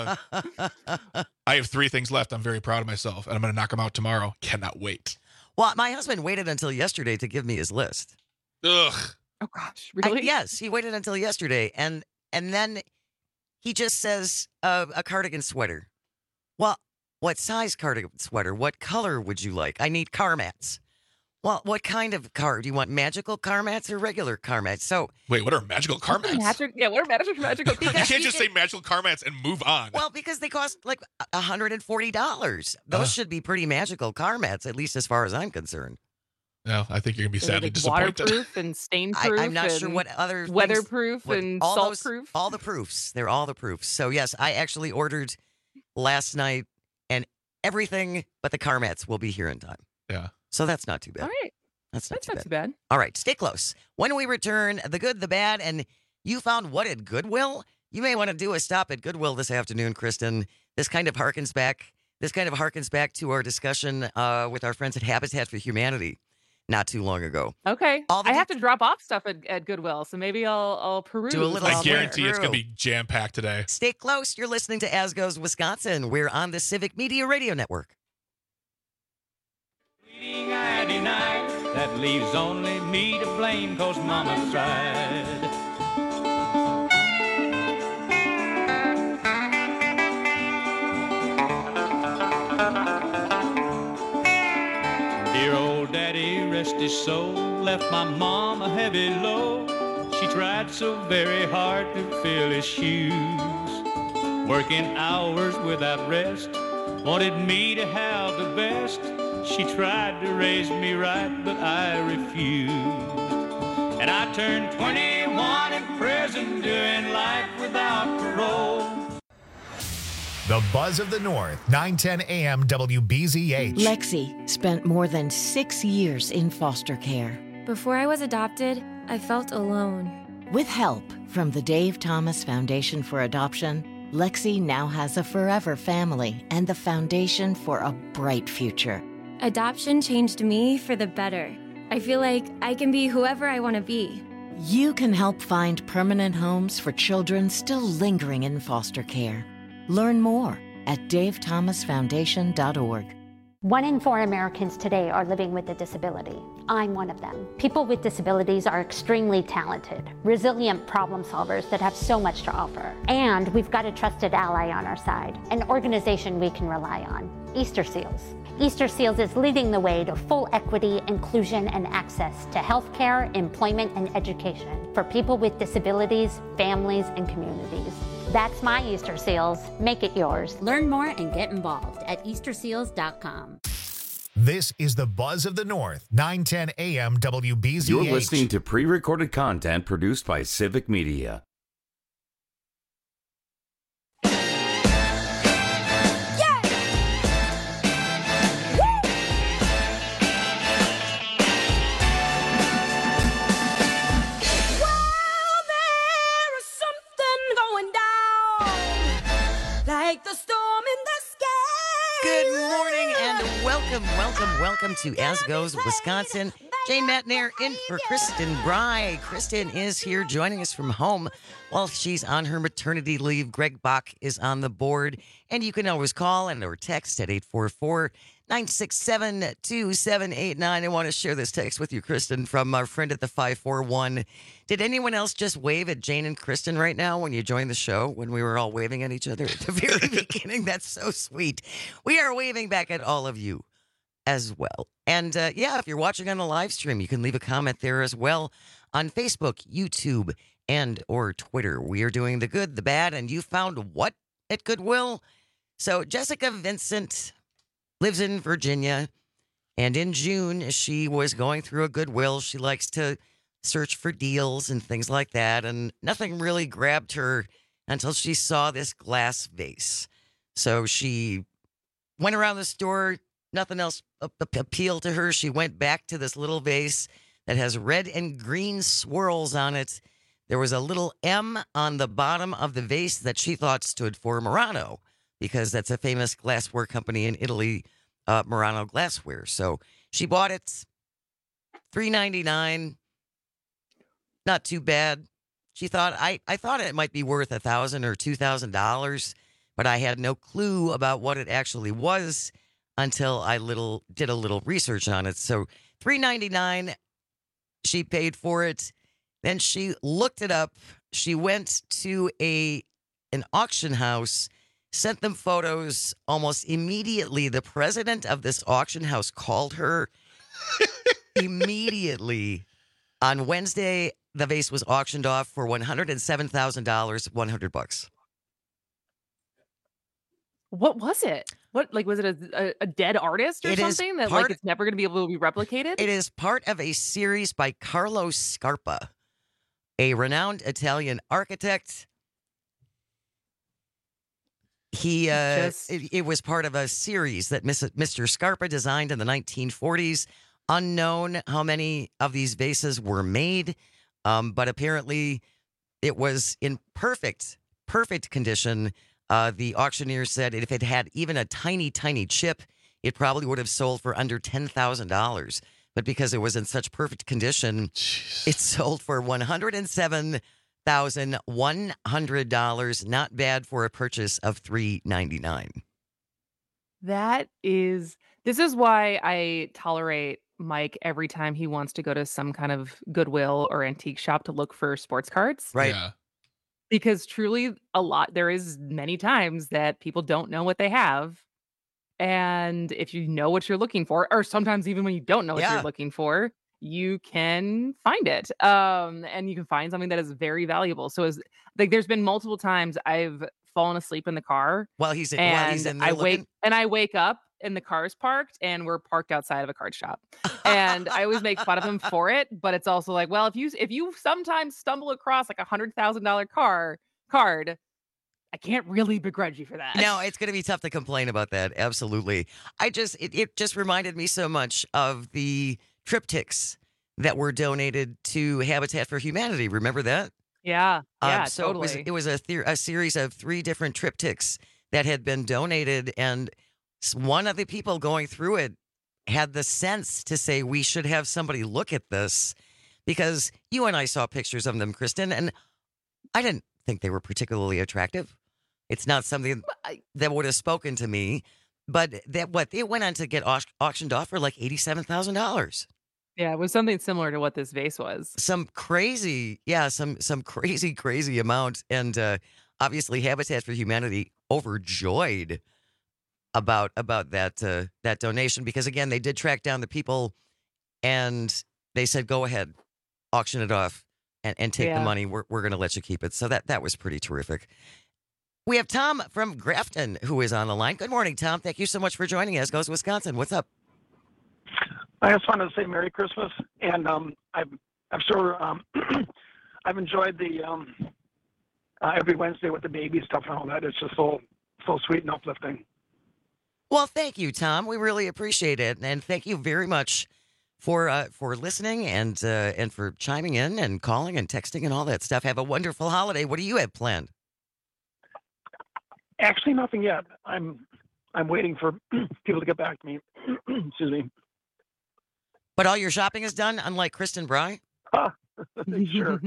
I have 3 things left. I'm very proud of myself, and I'm going to knock them out tomorrow. Cannot wait. Well, my husband waited until yesterday to give me his list. Ugh. Oh gosh, really? Yes, he waited until yesterday, and then he just says a cardigan sweater. Well, what size cardigan sweater? What color would you like? I need car mats. Well, what kind of car? Do you want magical car mats or regular car mats? So wait, what are magical car mats? What are magical? You can't just say magical car mats and move on. Well, because they cost like $140. Those should be pretty magical car mats, at least as far as I'm concerned. No, I think you're going to be sadly disappointed. Waterproof and stain-proof. I'm not sure what other weatherproof and salt-proof. All the proofs. They're all the proofs. So yes, I actually ordered last night, and everything but the car mats will be here in time. Yeah. So that's not too bad. All right. That's not too bad. All right, stay close. When we return, the good, the bad, and you found what at Goodwill? You may want to do a stop at Goodwill this afternoon, Kristen. This kind of harkens back to our discussion with our friends at Habitat for Humanity not too long ago. Okay. I have to drop off stuff at Goodwill, so maybe I'll peruse. Do a little I guarantee it's going to be jam-packed today. Stay close. You're listening to As Goes Wisconsin. We're on the Civic Media Radio Network. I denied. That leaves only me to blame, 'cause Mama tried. Dear old daddy, rest his soul, left my mom a heavy load. She tried so very hard to fill his shoes, working hours without rest, wanted me to have the best. She tried to raise me right, but I refused. And I turned 21 in prison, doing life without parole. The Buzz of the North, 910 AM WBZH. Lexi spent more than 6 years in foster care. Before I was adopted, I felt alone. With help from the Dave Thomas Foundation for Adoption, Lexi now has a forever family and the foundation for a bright future. Adoption changed me for the better. I feel like I can be whoever I want to be. You can help find permanent homes for children still lingering in foster care. Learn more at davethomasfoundation.org. 1 in 4 Americans today are living with a disability. I'm one of them. People with disabilities are extremely talented, resilient problem solvers that have so much to offer. And we've got a trusted ally on our side, an organization we can rely on, Easter Seals. Easter Seals is leading the way to full equity, inclusion, and access to healthcare, employment, and education for people with disabilities, families, and communities. That's my Easter Seals. Make it yours. Learn more and get involved at easterseals.com. This is the Buzz of the North, 910 AM WBZH. You're listening to pre-recorded content produced by Civic Media. Like the storm in the sky. Good morning and welcome to As Goes Wisconsin. Jane Matnair in for Kristen Bry. Kristen is here joining us from home while she's on her maternity leave. Greg Bach is on the board, and you can always call and or text at 844-967-2789. I want to share this text with you, Kristen, from our friend at the 541. Did anyone else just wave at Jane and Kristen right now when you joined the show, when we were all waving at each other at the very beginning? That's so sweet. We are waving back at all of you as well. And if you're watching on the live stream, you can leave a comment there as well on Facebook, YouTube, and or Twitter. We are doing the good, the bad, and you found what at Goodwill? So Jessica Vincent lives in Virginia, and in June, she was going through a Goodwill. She likes to search for deals and things like that, and nothing really grabbed her until she saw this glass vase. So she went around the store. Nothing else appealed to her. She went back to this little vase that has red and green swirls on it. There was a little M on the bottom of the vase that she thought stood for Murano, because that's a famous glassware company in Italy, Murano Glassware. So she bought it, $3.99. Not too bad. She thought, I thought it might be worth $1,000 or $2,000, but I had no clue about what it actually was until I did a little research on it. So $3.99, she paid for it. Then she looked it up. She went to an auction house, sent them photos almost immediately. The president of this auction house called her immediately. On Wednesday, the vase was auctioned off for $107,000, $100. What was it? What, like, was it a dead artist or something that like it's never going to be able to be replicated? It is part of a series by Carlo Scarpa, a renowned Italian architect. It was part of a series that Mr. Scarpa designed in the 1940s. Unknown how many of these vases were made, but apparently it was in perfect condition. The auctioneer said if it had even a tiny, tiny chip, it probably would have sold for under $10,000. But because it was in such perfect condition, it sold for $107,100. Not bad for a purchase of $3.99. This is why I tolerate Mike every time he wants to go to some kind of Goodwill or antique shop to look for sports cards. Right. Yeah. Because truly there is many times that people don't know what they have. And if you know what you're looking for, or sometimes even when you don't know what you're looking for, you can find it. And you can find something that is very valuable. So there's been multiple times I've fallen asleep in the car while he's in there I wake up and the car's parked, and we're parked outside of a card shop. And I always make fun of him for it, but it's also like, well, if you sometimes stumble across like $100,000 card, I can't really begrudge you for that. No, it's going to be tough to complain about that. Absolutely. It just reminded me so much of the triptychs that were donated to Habitat for Humanity. Remember that? Yeah. Yeah, So totally. it was a series of 3 different triptychs that had been donated, and one of the people going through it had the sense to say, we should have somebody look at this, because you and I saw pictures of them, Kristen, and I didn't think they were particularly attractive. It's not something that would have spoken to me, but they went on to get auctioned off for like $87,000. Yeah, it was something similar to what this vase was. Some crazy crazy amount, and obviously Habitat for Humanity overjoyed about that donation, because again, they did track down the people, and they said, go ahead, auction it off and take the money. We're going to let you keep it. So that was pretty terrific. We have Tom from Grafton who is on the line. Good morning, Tom. Thank you so much for joining us. Goes Wisconsin. What's up? I just wanted to say Merry Christmas, and I'm sure I've enjoyed the every Wednesday with the baby stuff and all that. It's just so sweet and uplifting. Well, thank you, Tom. We really appreciate it, and thank you very much for listening and for chiming in and calling and texting and all that stuff. Have a wonderful holiday. What do you have planned? Actually, nothing yet. I'm waiting for people to get back to me. Excuse me. But all your shopping is done, unlike Kristen Bry? Sure.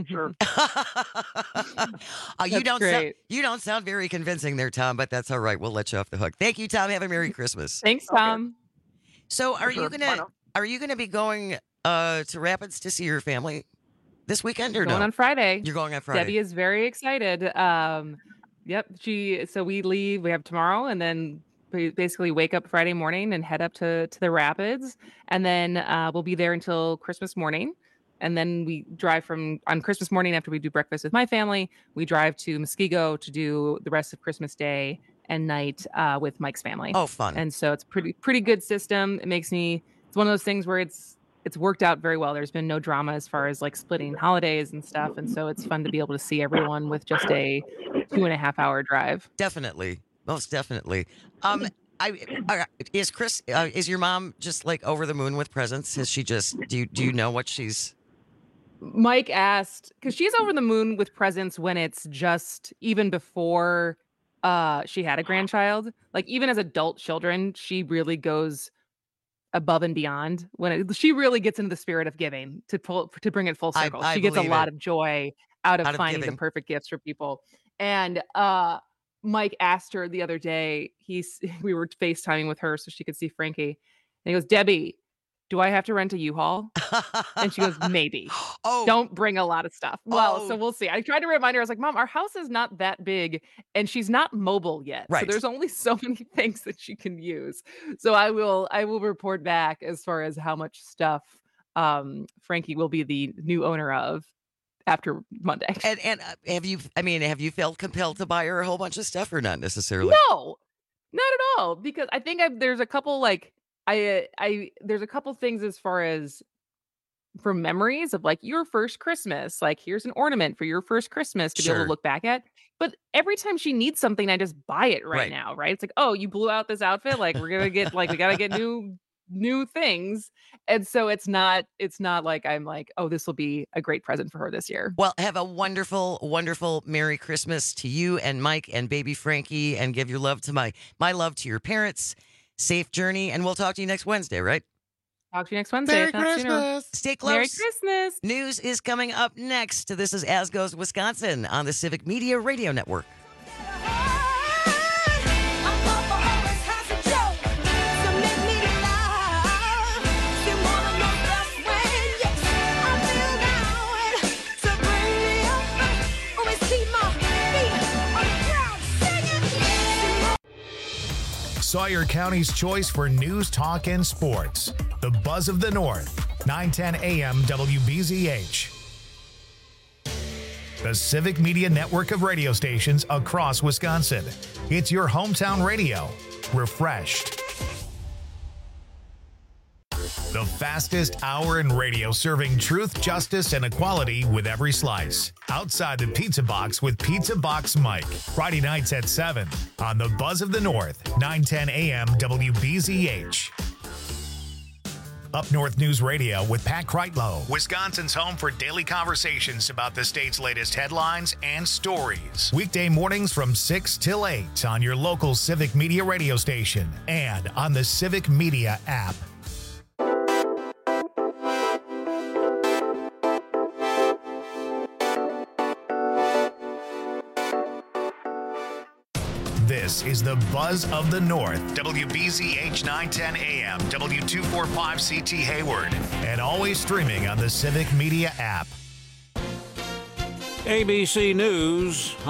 You don't sound very convincing there, Tom, but that's all right. We'll let you off the hook. Thank you, Tom. Have a Merry Christmas. Thanks, Tom. So are you gonna be going to Rapids to see your family this weekend or Going no? on Friday. You're going on Friday. Debbie is very excited. Yep. So we leave. We have tomorrow, and then we basically wake up Friday morning and head up to the Rapids, and then we'll be there until Christmas morning. And then we drive on Christmas morning, after we do breakfast with my family, we drive to Muskego to do the rest of Christmas Day and night with Mike's family. Oh, fun. And so it's pretty good system. It's one of those things where it's worked out very well. There's been no drama as far as like splitting holidays and stuff. And so it's fun to be able to see everyone with just a 2.5 hour drive. Definitely. Most definitely. Is your mom just like over the moon with presents? Is she just, do you know what she's... Mike asked, because she's over the moon with presents when it's just even before she had a grandchild. Like even as adult children, she really goes above and beyond she really gets into the spirit of giving to bring it full circle. She gets a lot of joy out of finding the perfect gifts for people. And Mike asked her the other day, we were FaceTiming with her so she could see Frankie. And he goes, Debbie, do I have to rent a U-Haul? And she goes, maybe. Don't bring a lot of stuff. Well, so we'll see. I tried to remind her. I was like, Mom, our house is not that big and she's not mobile yet. Right. So there's only so many things that she can use. So I will report back as far as how much stuff Frankie will be the new owner of after Monday. And have you felt compelled to buy her a whole bunch of stuff or not necessarily? No, not at all. Because I think there's a couple there's a couple things as far as for memories of like your first Christmas, like here's an ornament for your first Christmas to be able to look back at. But every time she needs something, I just buy it right now. Right. It's like, oh, you blew out this outfit. Like we're going to get we got to get new things. And so it's not like I'm like, oh, this will be a great present for her this year. Well, have a wonderful, wonderful Merry Christmas to you and Mike and baby Frankie, and give your love to my love to your parents. Safe journey, and we'll talk to you next Wednesday, right? Talk to you next Wednesday. Merry Christmas. Stay close. Merry Christmas. News is coming up next. This is As Goes Wisconsin on the Civic Media Radio Network. Sawyer County's choice for news, talk, and sports. The Buzz of the North, 910 AM WBZH. The Civic Media network of radio stations across Wisconsin. It's your hometown radio. Refreshed. The fastest hour in radio, serving truth, justice, and equality with every slice. Outside the Pizza Box with Pizza Box Mike. Friday nights at 7 on the Buzz of the North, 910 AM WBZH. Up North News Radio with Pat Kreitlow, Wisconsin's home for daily conversations about the state's latest headlines and stories. Weekday mornings from 6 till 8 on your local Civic Media radio station and on the Civic Media app. This is the Buzz of the North, WBZH 910 AM, W245CT Hayward, and always streaming on the Civic Media app. ABC News.